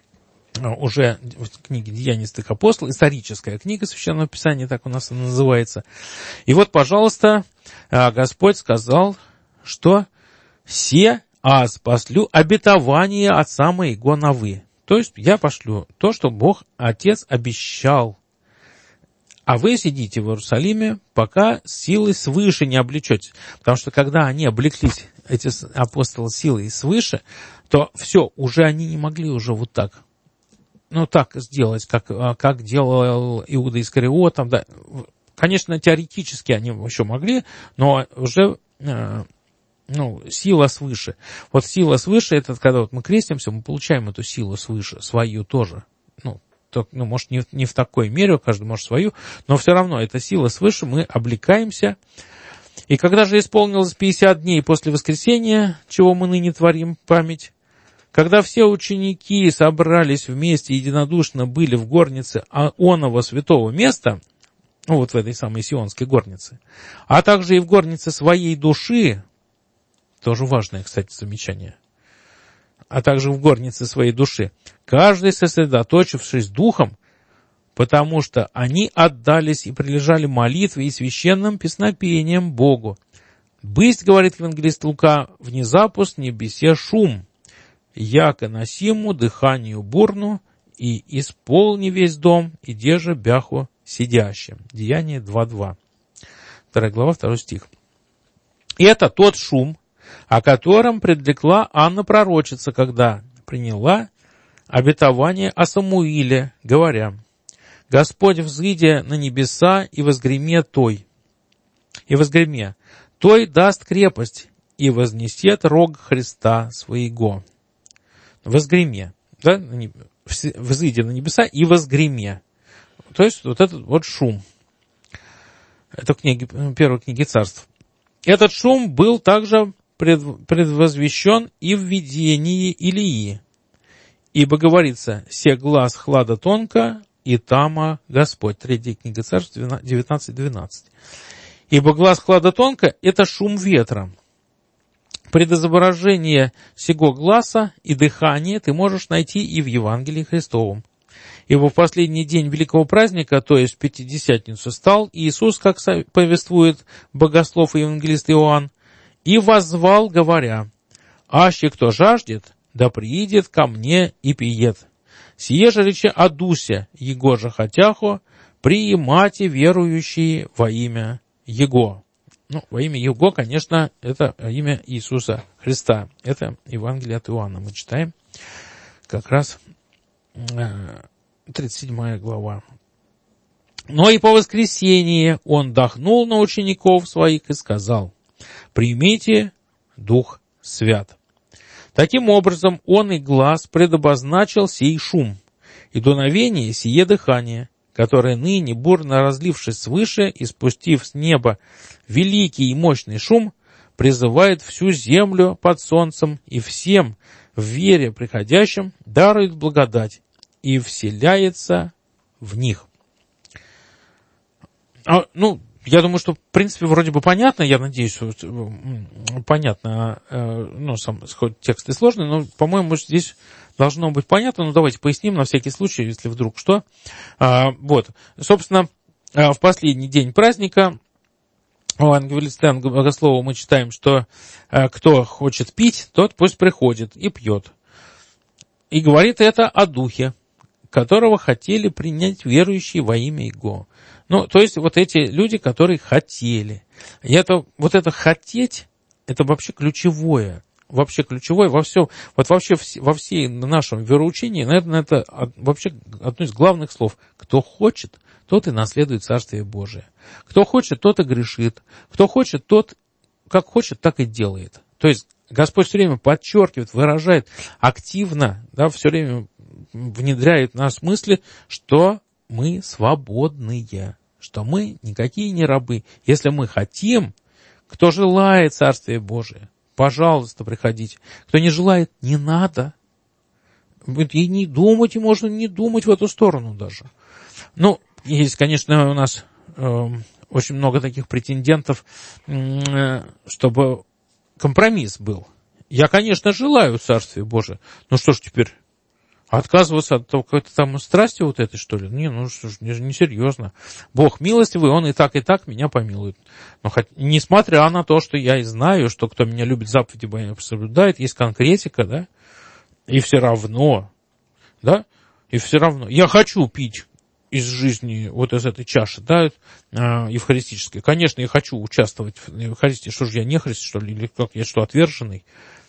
уже в книге Деяний святых апостолов, историческая книга Священного Писания, так у нас она называется. И вот, пожалуйста, Господь сказал, что «се а спаслю обетование Отца моего на вы». То есть я пошлю то, что Бог Отец обещал. А вы сидите в Иерусалиме, пока силой свыше не облечетесь. Потому что когда они облеклись, эти апостолы, силой свыше, то все, уже они не могли уже вот так, ну так сделать, как, как делал Иуда Искариот. Там, да. Конечно, теоретически они еще могли, но уже ну, сила свыше. Вот сила свыше, это когда вот мы крестимся, мы получаем эту силу свыше, свою тоже. Ну, то, ну может, не, не в такой мере, каждый может свою, но все равно эта сила свыше, мы облекаемся. И когда же исполнилось пятьдесят дней после воскресения, чего мы ныне творим память, когда все ученики собрались вместе, единодушно были в горнице оного святого места, ну вот в этой самой Сионской горнице, а также и в горнице своей души, тоже важное, кстати, замечание, а также в горнице своей души, каждый сосредоточившись духом, потому что они отдались и прилежали молитве и священным песнопением Богу. «Бысть, — говорит евангелист Лука, — внезапу с небесе шум, яко носиму дыханию бурну, и исполни весь дом, и держа бяху сидящим». Деяние два два. Вторая глава, второй стих. И это тот шум, о котором предрекла Анна пророчица, когда приняла обетование о Самуиле, говоря: «Господь взыдя на небеса и возгреме той, и возгреме, той даст крепость, и вознесет рог Христа своего». Возгреме, да, взыдя на небеса и возгреме. То есть вот этот вот шум. Это книги, первой книги Царств. Этот шум был также предвозвещен и в видении Илии. Ибо говорится: «Се глаз хлада тонко, и тама Господь». Третья книга Царств, девятнадцать двенадцать. Ибо глаз хлада тонко — это шум ветра. Предизображение сего гласа и дыхания ты можешь найти и в Евангелии Христовом. Ибо в последний день великого праздника, то есть в Пятидесятницу, стал Иисус, как повествует богослов и евангелист Иоанн, и воззвал, говоря: «Аще кто жаждет, да приидет ко мне и пиет. Сие же рече о дусе, его же хотяхо, приимате верующие во имя Его». Ну, во имя Его, конечно, это имя Иисуса Христа. Это Евангелие от Иоанна. Мы читаем как раз тридцать седьмая глава. «Но и по воскресении он дохнул на учеников своих и сказал: примите Дух Свят. Таким образом, он и глаз предобозначил сей шум, и дуновение сие дыхание, которое ныне, бурно разлившись свыше и спустив с неба великий и мощный шум, призывает всю землю под солнцем и всем в вере приходящим дарует благодать и вселяется в них». А, ну, я думаю, что, в принципе, вроде бы понятно, я надеюсь, что понятно, ну, сам хоть текст и сложный, но, по-моему, здесь должно быть понятно, но давайте поясним на всякий случай, если вдруг что. А, вот, собственно, в последний день праздника у евангелиста Богослова мы читаем, что кто хочет пить, тот пусть приходит и пьет. И говорит это о Духе, которого хотели принять верующие во имя Его. Ну, то есть вот эти люди, которые хотели. И это, вот это хотеть, это вообще ключевое. Вообще ключевое во всем, вот вообще во всей нашем вероучении, наверное, это вообще одно из главных слов. Кто хочет, тот и наследует Царствие Божие. Кто хочет, тот и грешит. Кто хочет, тот как хочет, так и делает. То есть Господь все время подчеркивает, выражает активно, да, все время внедряет в нас мысли, что мы свободные, что мы никакие не рабы. Если мы хотим, кто желает Царствия Божия, пожалуйста, приходите. Кто не желает, не надо. И не думать, и можно не думать в эту сторону даже. Ну, есть, конечно, у нас э, очень много таких претендентов, э, чтобы компромисс был. Я, конечно, желаю Царствия Божия. Ну что ж теперь, отказываться от какой-то там страсти вот этой, что ли? Не, ну что ж, несерьезно. Бог милостивый, Он и так, и так меня помилует. Но хоть, несмотря на то, что я и знаю, что кто меня любит, заповеди мои соблюдает, есть конкретика, да? И все равно, да? И все равно. Я хочу пить. из жизни, вот из этой чаши, да, евхаристической. Конечно, я хочу участвовать в Евхаристии, что же я нехрист, что ли, или как я что, отверженный.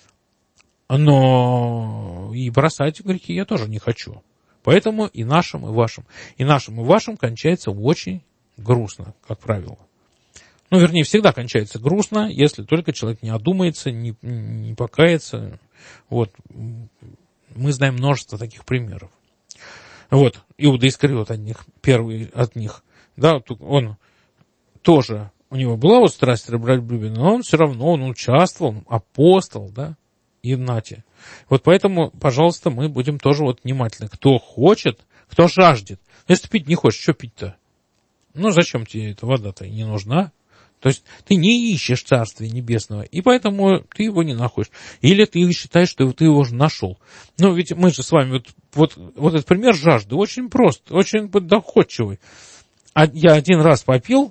Но и бросать грехи я тоже не хочу. Поэтому и нашим, и вашим. И нашим, и вашим кончается очень грустно, как правило. Ну, вернее, всегда кончается грустно, если только человек не одумается, не, не покается. Вот. Мы знаем множество таких примеров. Вот. Иуда Искариот от них, первый от них. Да, он тоже, у него была вот страсть раболюбия, но он все равно, он участвовал, апостол, да, и нате. Вот поэтому, пожалуйста, мы будем тоже вот внимательны. Кто хочет, кто жаждет. Если ты пить не хочешь, что пить-то? Ну, зачем тебе эта вода-то не нужна? То есть ты не ищешь Царствия Небесного, и поэтому ты его не находишь. Или ты считаешь, что ты его уже нашел. Ну, ведь мы же с вами, вот, вот, вот этот пример жажды очень прост, очень доходчивый. А я один раз попил,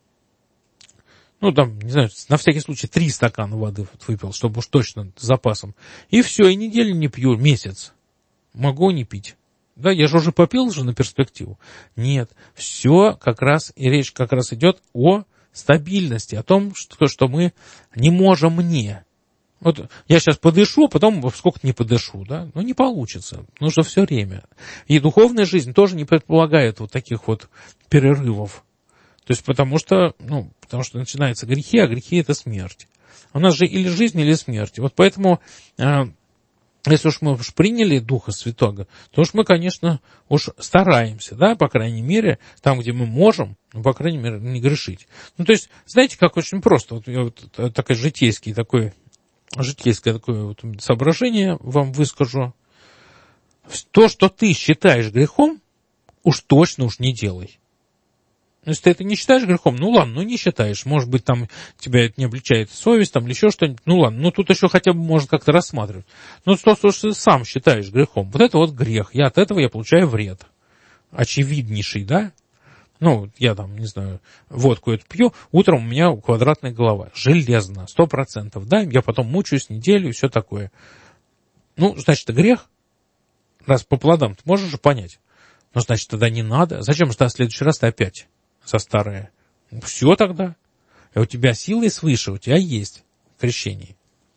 ну, там, не знаю, на всякий случай три стакана воды выпил, чтобы уж точно с запасом. И все, и неделю не пью, месяц. Могу не пить. Да, я же уже попил же на перспективу. Нет, все как раз, и речь как раз идет о стабильности, о том, что, что мы не можем не. Вот я сейчас подышу, потом сколько-то не подышу, да? Ну, не получится. Нужно все время. И духовная жизнь тоже не предполагает вот таких вот перерывов. То есть потому что, ну, потому что начинаются грехи, а грехи — это смерть. У нас же или жизнь, или смерть. Вот поэтому, э, если уж мы уж приняли Духа Святого, то уж мы, конечно, уж стараемся, да, по крайней мере, там, где мы можем, ну, по крайней мере, не грешить. Ну, то есть, знаете, как очень просто, вот я вот такой житейский, такой, житейское такое вот соображение вам выскажу. То, что ты считаешь грехом, уж точно уж не делай. Если ты это не считаешь грехом, ну ладно, ну не считаешь. Может быть, там тебя это не обличает совесть, там, или еще что-нибудь. Ну ладно, ну тут еще хотя бы можно как-то рассматривать. Но то, что ты сам считаешь грехом, вот это вот грех. Я от этого я получаю вред. Очевиднейший, да? Ну, я там, не знаю, водку эту пью, утром у меня квадратная голова. Железно, сто процентов, да? Я потом мучаюсь неделю и все такое. Ну, значит, это грех. Раз по плодам, ты можешь же понять. Ну, значит, тогда не надо. Зачем же тогда в следующий раз ты опять со старое? Ну, все тогда. И у тебя силы свыше, у тебя есть крещение.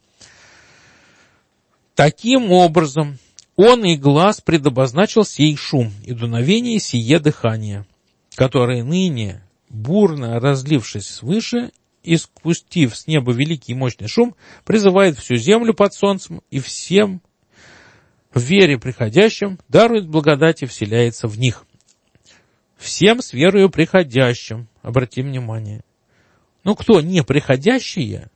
Таким образом, он и глаз предобозначил сей шум, и дуновение сие дыхание, которое ныне, бурно разлившись свыше, и спустив с неба великий и мощный шум, призывает всю землю под солнцем, и всем в вере приходящим дарует благодать и вселяется в них. Всем с верою приходящим, обратим внимание. Ну, кто не приходящие,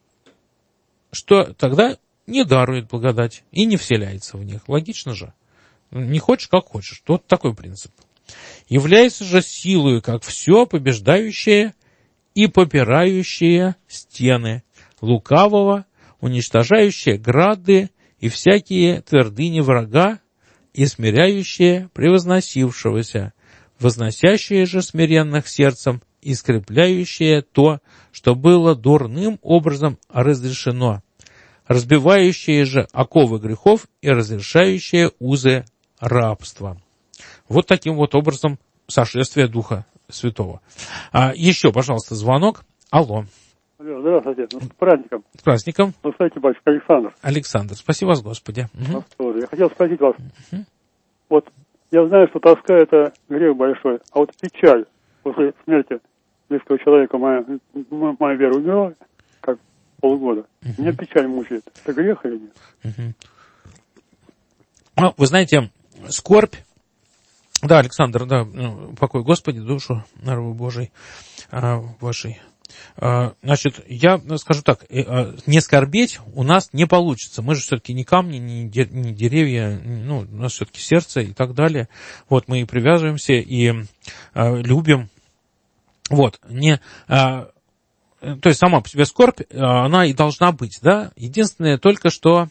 что тогда не дарует благодать и не вселяется в них. Логично же. Не хочешь, как хочешь. Вот такой принцип. Является же силою, как все побеждающее и попирающее стены лукавого, уничтожающее грады и всякие твердыни врага, и смиряющее превозносившегося, возносящее же смиренных сердцем, и скрепляющее то, что было дурным образом разрешено, разбивающее же оковы грехов и разрешающее узы рабства. Вот таким вот образом сошествие Духа Святого. А еще, пожалуйста, звонок. Алло. Алло, здравствуйте. Ну, с праздником. С праздником. Ну, кстати, батюшка Александр. Александр, спасибо вас, Господи. Угу. Я хотел спросить вас. Угу. Вот я знаю, что тоска — это грех большой, а вот печаль после смерти близкого человека, моя, моя вера умерла, как полгода. Угу. Меня печаль мучает. Это грех или нет? Угу. Ну, вы знаете, скорбь. Да, Александр, да, покой Господи, душу рабу Божий вашей. Значит, я скажу так, не скорбеть у нас не получится. Мы же все-таки не камни, не деревья, ну, у нас все-таки сердце и так далее. Вот, мы и привязываемся, и любим. Вот, не... То есть сама по себе скорбь, она и должна быть, да. Единственное только, что...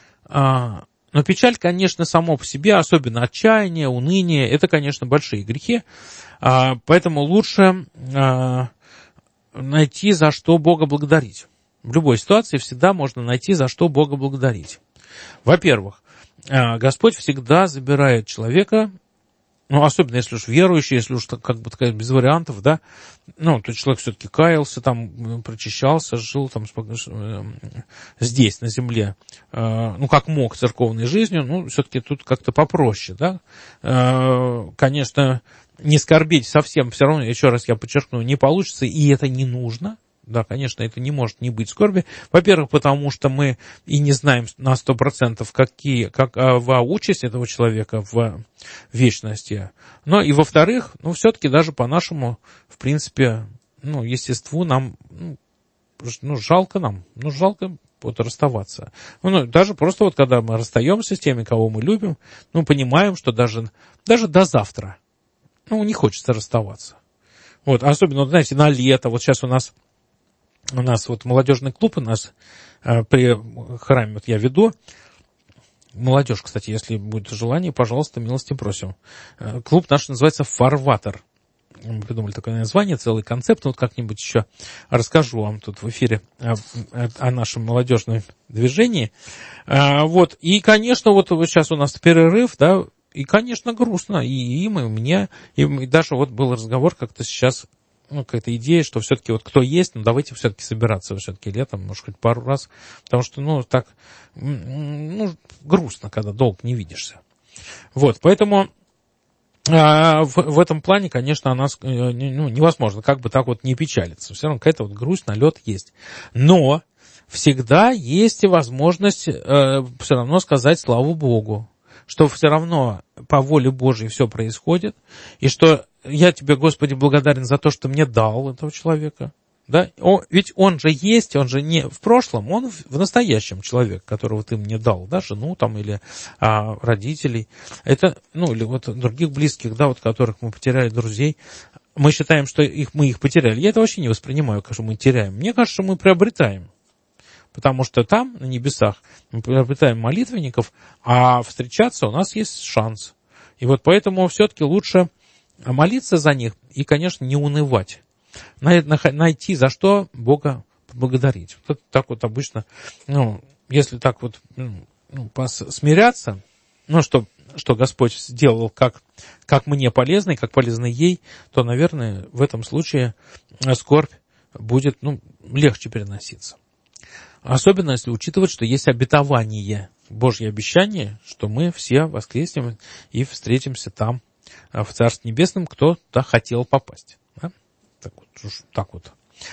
Но печаль, конечно, само по себе, особенно отчаяние, уныние, это, конечно, большие грехи. Поэтому лучше найти, за что Бога благодарить. В любой ситуации всегда можно найти, за что Бога благодарить. Во-первых, Господь всегда забирает человека ну, особенно если уж верующий, если уж, как бы сказать, без вариантов, да, ну, то человек все-таки каялся, там, прочищался, жил там здесь, на земле, ну, как мог, церковной жизнью, ну, все-таки тут как-то попроще, да. Конечно, не скорбеть совсем, все равно, еще раз я подчеркну, не получится, и это не нужно. Да, конечно, это не может не быть скорби. Во-первых, потому что мы и не знаем на сто процентов, какие, какова участь этого человека в вечности. Но и во-вторых, ну, все-таки даже по нашему, в принципе, ну, естеству нам, ну, ну жалко нам, ну, жалко вот расставаться. Ну, даже просто вот когда мы расстаемся с теми, кого мы любим, ну, понимаем, что даже, даже до завтра, ну, не хочется расставаться. Вот, особенно, вот, знаете, на лето, вот сейчас у нас У нас вот молодежный клуб у нас э, при храме, вот я веду. Молодежь, кстати, если будет желание, пожалуйста, милости просим. Э, клуб наш называется «Фарватер». Мы придумали такое название, целый концепт. Вот как-нибудь еще расскажу вам тут в эфире о, о, о нашем молодежном движении. Э, вот. И, конечно, вот сейчас у нас перерыв, да, и, конечно, грустно и им, и мне. И, и даже вот был разговор как-то сейчас, ну, какая-то идея, что все-таки вот кто есть, ну, давайте все-таки собираться все-таки летом, может, хоть пару раз, потому что, ну, так, ну, грустно, когда долго не видишься. Вот, поэтому а, в, в этом плане, конечно, о нас, ну, невозможно как бы так вот не печалиться. Все равно какая-то вот грусть, налет есть. Но всегда есть и возможность э, все равно сказать славу Богу, что все равно по воле Божьей все происходит, и что я тебе, Господи, благодарен за то, что мне дал этого человека. Да? Он, ведь он же есть, он же не в прошлом, он в, в настоящем человек, которого ты мне дал, да, жену там или а, родителей. Это, ну, или вот других близких, да, вот которых мы потеряли, друзей. Мы считаем, что их, мы их потеряли. Я это вообще не воспринимаю, что мы теряем. Мне кажется, что мы приобретаем. Потому что там, на небесах, мы приобретаем молитвенников, а встречаться у нас есть шанс. И вот поэтому все-таки лучше молиться за них и, конечно, не унывать. Найти, за что Бога поблагодарить. Вот так вот обычно, ну, если так вот ну, смиряться, ну, что, что Господь сделал как, как мне полезно и как полезно ей, то, наверное, в этом случае скорбь будет, ну, легче переноситься. Особенно, если учитывать, что есть обетование, Божье обещание, что мы все воскреснем и встретимся там, в Царстве Небесном, кто туда хотел попасть. Да? Так вот. Так вот.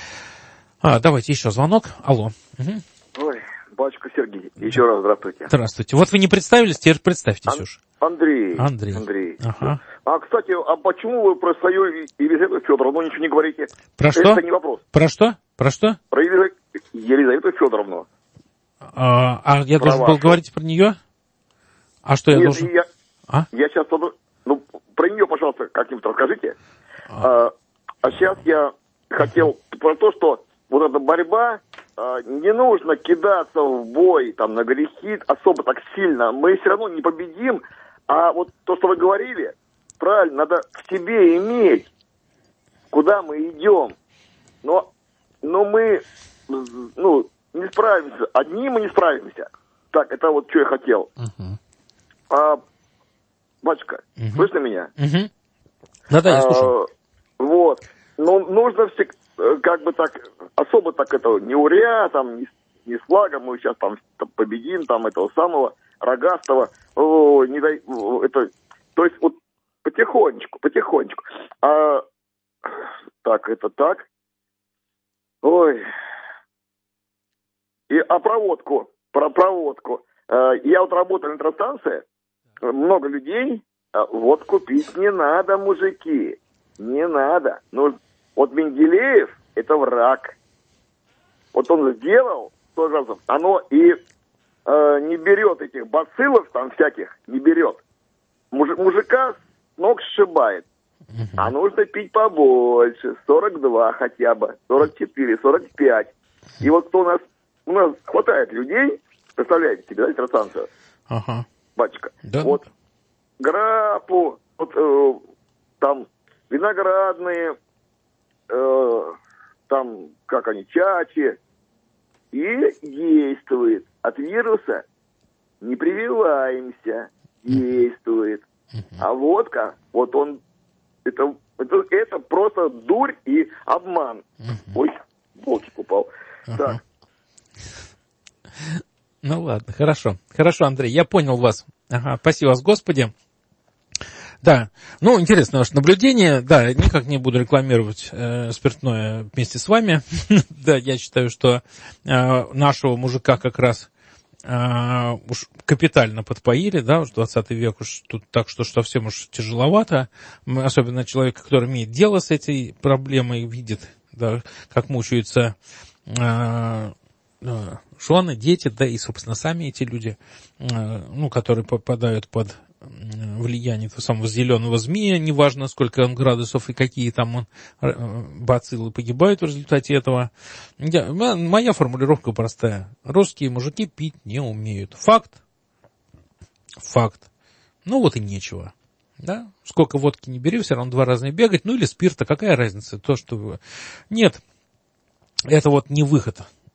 А, давайте еще звонок. Алло. Угу. Ой, батюшка Сергей, еще раз здравствуйте. Здравствуйте. Вот вы не представились, теперь представьтесь Ан- уж. Андрей. Андрей. Андрей. Ага. А, кстати, а почему вы про свою Елизавету Федоровну ничего не говорите? Про что? Это не вопрос. Про что? Про что? Про Елизавету, Елизавету Федоровну. А, а я про должен вашу. был говорить про нее? А что я Нет, должен... Я, а? я сейчас... Ну, про нее, пожалуйста, как-нибудь расскажите. А, а, а сейчас я хотел про то, что вот эта борьба, а, не нужно кидаться в бой там, на грехи особо так сильно. Мы все равно не победим. А вот то, что вы говорили, правильно, надо в себе иметь, куда мы идем. Но, но мы, ну, не справимся. Одни мы не справимся. Так, это вот что я хотел. Uh-huh. А, батюшка, uh-huh. слышно меня? Uh-huh. Да-да, я слушаю. А, вот. Но нужно все, как бы так, особо так это, не уря, там, не, не с флагом, мы сейчас там, там победим, там, этого самого рогастого. О, не дай, это, то есть, вот, потихонечку, потихонечку. А, так, это так. Ой. И, а проводку, про проводку. Я вот работаю на электростанции, много людей, водку пить не надо, мужики, не надо. Ну, вот Менделеев – это враг. Вот он сделал сто разов, оно и э, не берет этих бациллов там всяких, не берет. Муж, мужика с ног сшибает. А нужно пить побольше, сорок два хотя бы, сорок четыре, сорок пять. И вот кто у нас, у нас хватает людей, представляете себе, да, электростанцию? Ага. Батюшка. Да. Вот грапу, вот э, там виноградные, э, там, как они, чачи, и действует. От вируса не прививаемся, действует. Uh-huh. А водка, вот он, это, это, это просто дурь и обман. Uh-huh. Ой, болтик упал. Uh-huh. Так. Ну ладно, хорошо. Хорошо, Андрей, я понял вас. Ага, спасибо вас, Господи. Да, ну, интересно ваше наблюдение. Да, никак не буду рекламировать э, спиртное вместе с вами. Да, я считаю, что э, нашего мужика как раз э, уж капитально подпоили, да, уж двадцатый век, уж тут так, что совсем уж тяжеловато. Особенно человек, который имеет дело с этой проблемой, видит, да, как мучаются э, э, жены, дети, да, и, собственно, сами эти люди, э, ну, которые попадают под влияние этого самого зеленого змея, неважно, сколько он градусов и какие там он, бациллы погибают в результате этого. Я, моя формулировка простая. Русские мужики пить не умеют. Факт. Факт. Ну вот и нечего. Да? Сколько водки не бери, все равно два раза не бегать. Ну или спирта, какая разница? То, что... Нет, это вот не выход.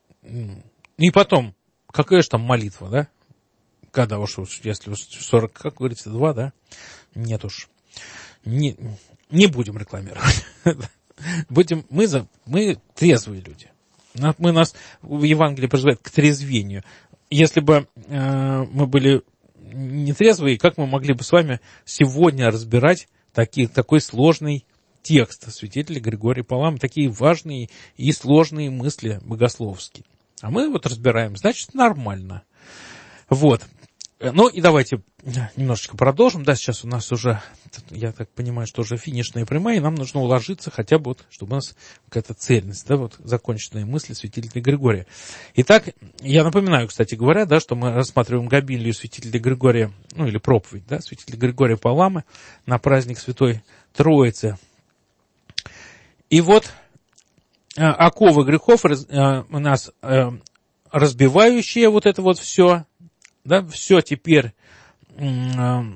И потом, какая же там молитва, да? Когда уж, если уж сорок, как говорится, два, да? Нет уж. Не, не будем рекламировать. Будем, мы, за, мы трезвые люди. Мы нас в Евангелии призывают к трезвению. Если бы э, мы были нетрезвые, как мы могли бы с вами сегодня разбирать такие, такой сложный текст святителя Григория Палама, такие важные и сложные мысли богословские? А мы вот разбираем, значит, нормально. Вот. Ну и давайте немножечко продолжим. Да, сейчас у нас уже, я так понимаю, что уже финишная прямая, и нам нужно уложиться хотя бы, вот, чтобы у нас какая-то цельность, да, вот законченные мысли святителя Григория. Итак, я напоминаю, кстати говоря, да, что мы рассматриваем гобилию святителя Григория, ну или проповедь, да, святителя Григория Паламы на праздник Святой Троицы. И вот оковы грехов у нас разбивающие вот это вот все. Да, все теперь, ну,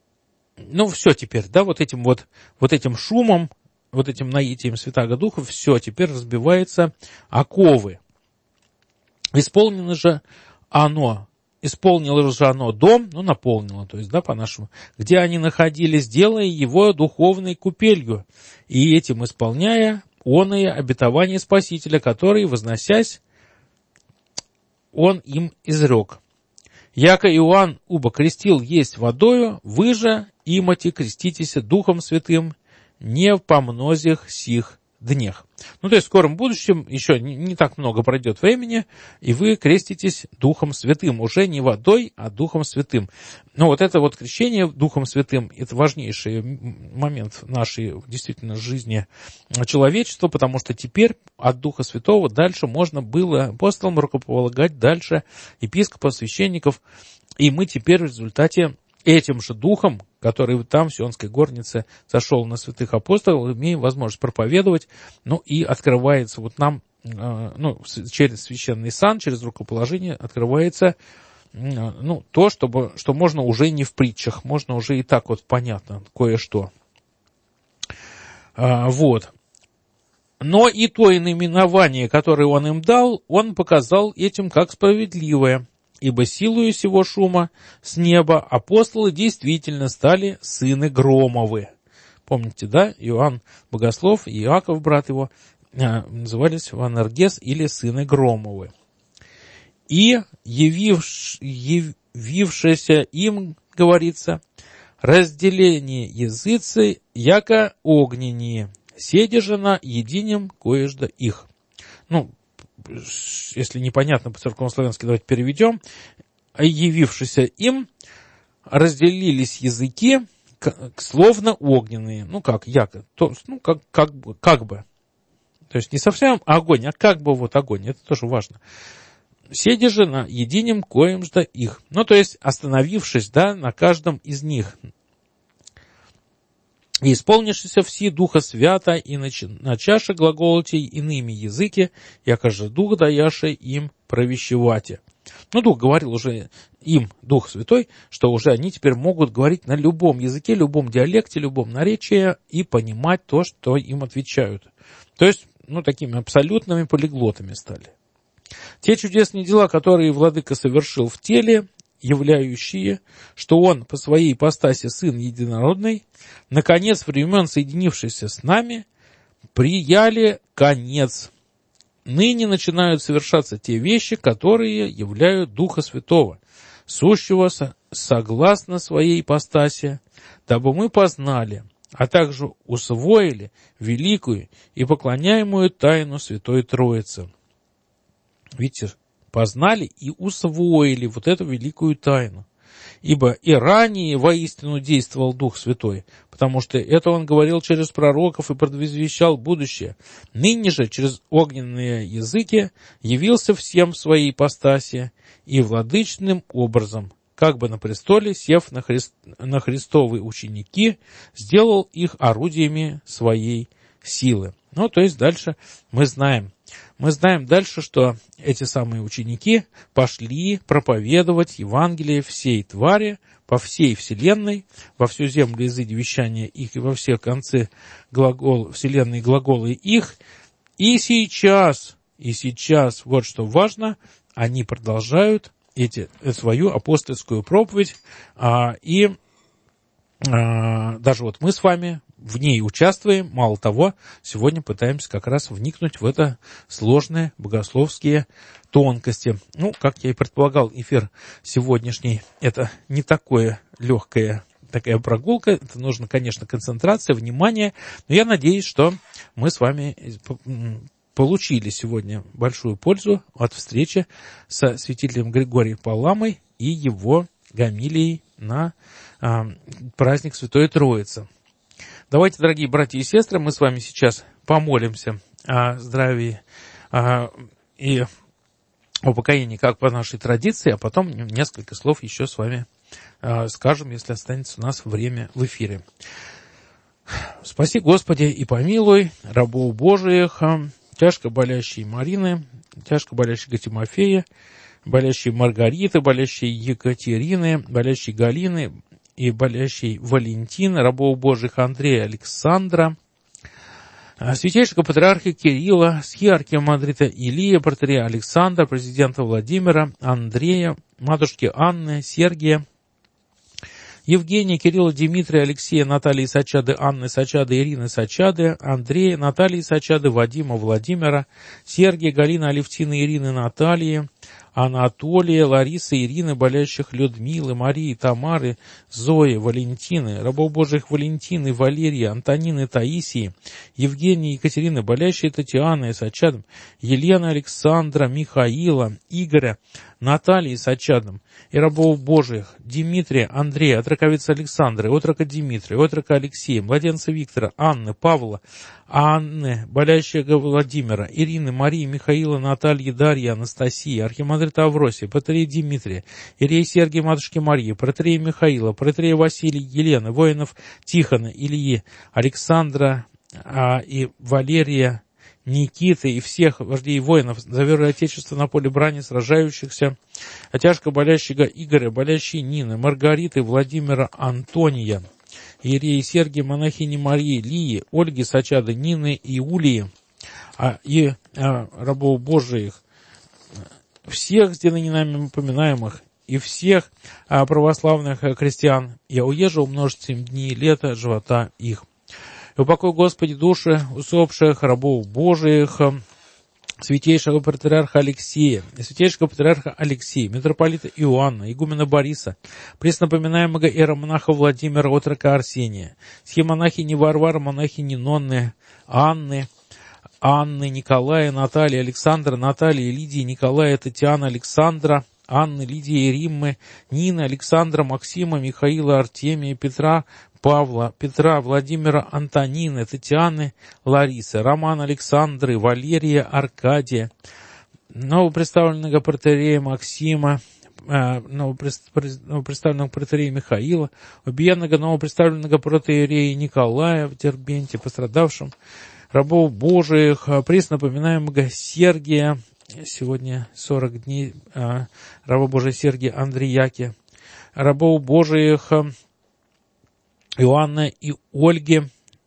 все теперь, да, вот этим вот, вот этим шумом, вот этим наитием Святаго Духа, все теперь разбивается оковы. Исполнено же оно, исполнило же оно дом, ну, наполнило, то есть, да, по-нашему, где они находились, делая его духовной купелью, и этим исполняя оное обетование Спасителя, который, возносясь, он им изрек. Яко Иоанн уба крестил есть водою, вы же, имоти, креститесь Духом Святым, не по мнозих сих днях. Ну, то есть в скором будущем, еще не, не так много пройдет времени, и вы креститесь Духом Святым, уже не водой, а Духом Святым. Но вот это вот крещение Духом Святым, это важнейший момент нашей действительно жизни человечества, потому что теперь от Духа Святого дальше можно было апостолам рукополагать, дальше епископов, священников, и мы теперь в результате этим же Духом, который там в Сионской горнице сошел на святых апостолов, имеем возможность проповедовать, ну и открывается вот нам, ну, через священный сан, через рукоположение открывается, ну, то, чтобы, что можно уже не в притчах, можно уже и так вот понятно кое-что. Вот. Но и то наименование, которое он им дал, он показал этим как справедливое. Ибо силою сего шума с неба апостолы действительно стали сыны Громовы. Помните, да? Иоанн Богослов и Иаков, брат его, назывались Ванергес или сыны Громовы. И явивш, явившееся им, говорится, разделение языцы, яко огненние, седи же на единем коежда их. Ну, если непонятно по-церковнославянски, давайте переведем. Явившиеся им, разделились языки, словно огненные. Ну, как, яко, то, ну, как, как, бы, как бы. То есть не совсем огонь, а как бы вот огонь. Это тоже важно. Седи же на единем коемжда их. Ну, то есть остановившись, да, на каждом из них. И исполнившися все Духа Свята, и начаше глаголотей иными языки, яко же Дух даяше им провещевате. Ну, Дух говорил уже им, Дух Святой, что уже они теперь могут говорить на любом языке, любом диалекте, любом наречии и понимать то, что им отвечают. То есть, ну, такими абсолютными полиглотами стали. Те чудесные дела, которые Владыка совершил в теле, являющие, что Он по своей ипостаси Сын Единородный, наконец времен соединившийся с нами, прияли конец. Ныне начинают совершаться те вещи, которые являют Духа Святого, сущего согласно своей ипостаси, дабы мы познали, а также усвоили великую и поклоняемую тайну Святой Троицы. Видите, познали и усвоили вот эту великую тайну. Ибо и ранее воистину действовал Дух Святой, потому что это Он говорил через пророков и предвозвещал будущее. Ныне же через огненные языки явился всем в своей ипостаси и владычным образом, как бы на престоле, сев на, Христ... на Христовые ученики, сделал их орудиями своей силы. Ну, то есть дальше мы знаем. Мы знаем дальше, что эти самые ученики пошли проповедовать Евангелие всей твари, по всей вселенной, во всю землю изыди вещания их, и во все концы глагол, вселенной глаголы их. И сейчас, и сейчас, вот что важно, они продолжают эти, свою апостольскую проповедь, а, и а, даже вот мы с вами в ней участвуем. Мало того, сегодня пытаемся как раз вникнуть в это сложные богословские тонкости. Ну, как я и предполагал, эфир сегодняшний – это не такое легкое, такая прогулка. Это нужно, конечно, концентрация, внимание. Но я надеюсь, что мы с вами получили сегодня большую пользу от встречи со святителем Григорием Паламой и его гомилией на а, праздник Святой Троицы. Давайте, дорогие братья и сестры, мы с вами сейчас помолимся о здравии а, и о покаянии, как по нашей традиции, а потом несколько слов еще с вами а, скажем, если останется у нас время в эфире. Спаси, Господи, и помилуй рабов Божиих, тяжко болящей Марины, тяжко болящего Тимофея, болящей Маргариты, болящей Екатерины, болящей Галины и болящей Валентины, рабов Божьих Андрея, Александра, святейшего патриарха Кирилла, схиархимандрита Илия, протоиерея Александра, президента Владимира, Андрея, матушки Анны, Сергия, Евгения, Кирилла, Дмитрия, Алексея, Натальи Сачады, Анны Сачады, Ирины Сачады, Андрея, Натальи Сачады, Вадима, Владимира, Сергия, Галины, Алевтины, Ирины, Натальи, Анатолия, Ларисы, Ирины, болящих Людмилы, Марии, Тамары, Зои, Валентины, рабов Божьих Валентины, Валерии, Антонины, Таисии, Евгении, Екатерины, болящей Татьяны с Ачадом, Елены, Александра, Михаила, Игоря, Натальи с Ачадом, и рабов Божьих Дмитрия, Андрея, отроковицы Александры, отрока Дмитрия, отрока Алексея, младенца Виктора, Анны, Павла, Анны, болящего Владимира, Ирины, Марии, Михаила, Натальи, Дарьи, Анастасии, архимандрита Авросия, протоиерея Дмитрия, иерей Сергия, матушки Марии, протоиерея Михаила, протоиерея Василия, Елены, воинов Тихона, Ильи, Александра а, и Валерия, Никиты и всех вождей воинов за веру и Отечество на поле брани сражающихся, а тяжко болящего Игоря, болящей Нины, Маргариты, Владимира, Антония, иереи Сергия, монахини Марии, Лии, Ольги, Сачады, Нины, Иулии, а, и а, рабов Божиих, всех здесь ныне нами упоминаемых, и всех а, православных христиан, я уезжу умножить им дни лета живота их. И упокой, Господи, души усопших рабов Божиих, святейшего патриарха Алексея, святейшего патриарха Алексея, митрополита Иоанна, игумена Бориса, преснопоминаемого иеромонаха Владимира, отрока Арсения, схемонахини Варвары, монахини Нонны, Анны, Анны, Николая, Натальи, Александра, Натальи, Лидии, Николая, Татьяна, Александра, Анны, Лидии, Риммы, Нины, Александра, Максима, Михаила, Артемия, Петра, Павла, Петра, Владимира, Антонины, Татьяны, Ларисы, Романа, Александры, Валерия, Аркадия, новопредставленного протоиерея Максима, новопредставленного протоиерея Михаила, убиенного новопредставленного протоиерея Николая в Дербенте, пострадавшим, рабов Божиих, преснопоминаемого Сергия, сегодня сорок дней, раба Божия Сергия Андреяки, рабов Божиих Иоанна и Ольги,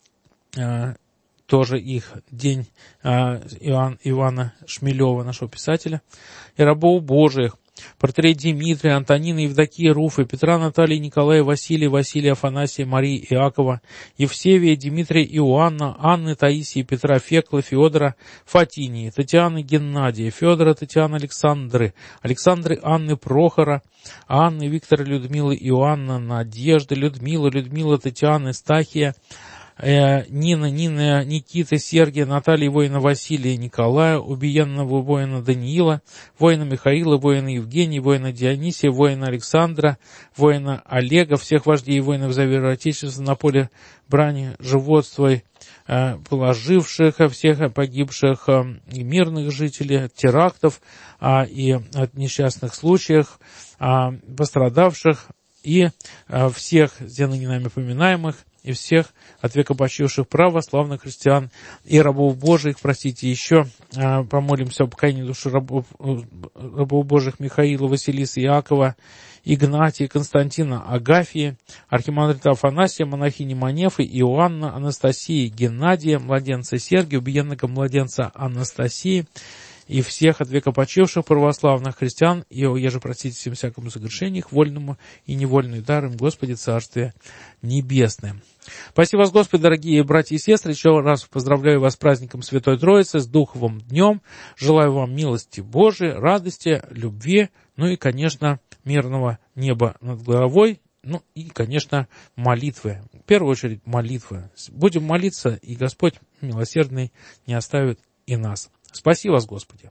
тоже их день, Иоанн, Ивана Шмелева, нашего писателя, и рабов Божиих протоиерей Дмитрия, Антонина, Евдокия, Руфа, Петра, Наталья, Николая, Василия, Василия, Афанасия, Марии, Иакова, Евсевия, Дмитрия, Иоанна, Анны, Таисии, Петра, Фекла, Феодора, Фатинии, Татьяны, Геннадия, Федора, Татьяны, Александры, Александры, Анны, Прохора, Анны, Виктора, Людмилы, Иоанна, Надежды, Людмила, Людмила, Татьяны, Стахия, Нина, Нина, Никита, Сергия, Наталья, воина Василия, Николая, убиенного воина Даниила, воина Михаила, воина Евгения, воина Дионисия, воина Александра, воина Олега, всех вождей и воинов за веру Отечества на поле брани, животства, положивших, всех погибших мирных жителей от терактов и от несчастных случаев, пострадавших и всех ныне нами поминаемых, и всех от века почивших православных христиан и рабов Божиих, простите, еще э, помолимся о покаянии души рабов, рабов Божиих Михаила, Василиса, Иакова, Игнатия, Константина, Агафии, архимандрита Афанасия, монахини Манефы, Иоанна, Анастасии, Геннадия, младенца Сергия, убиенного младенца Анастасии, и всех от века почивших православных христиан, и еже простите всем всякому согрешению, вольному и невольному даром, Господи, Царствие Небесное. Спасибо вас, Господи, дорогие братья и сестры. Еще раз поздравляю вас с праздником Святой Троицы, с Духовым днем. Желаю вам милости Божией, радости, любви, ну и, конечно, мирного неба над головой, ну и, конечно, молитвы. В первую очередь молитвы. Будем молиться, и Господь милосердный не оставит и нас. Спаси вас, Господи.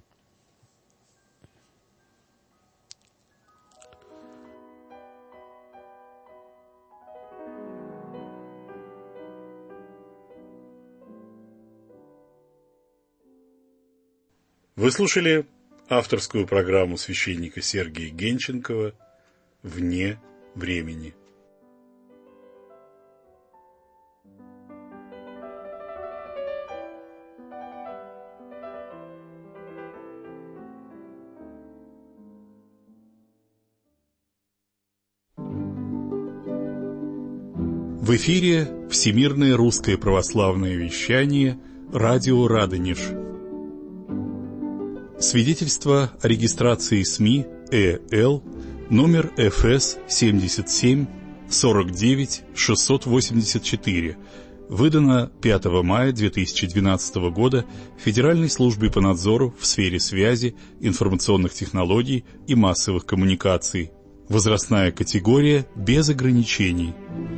Вы слушали авторскую программу священника Сергия Генченкова «Вне времени». В эфире Всемирное русское православное вещание «Радио Радонеж». Свидетельство о регистрации СМИ ЭЛ номер эф эс семьдесят семь сорок девять шестьсот восемьдесят четыре, выдано пятого мая две тысячи двенадцатого года Федеральной службой по надзору в сфере связи, информационных технологий и массовых коммуникаций. Возрастная категория без ограничений.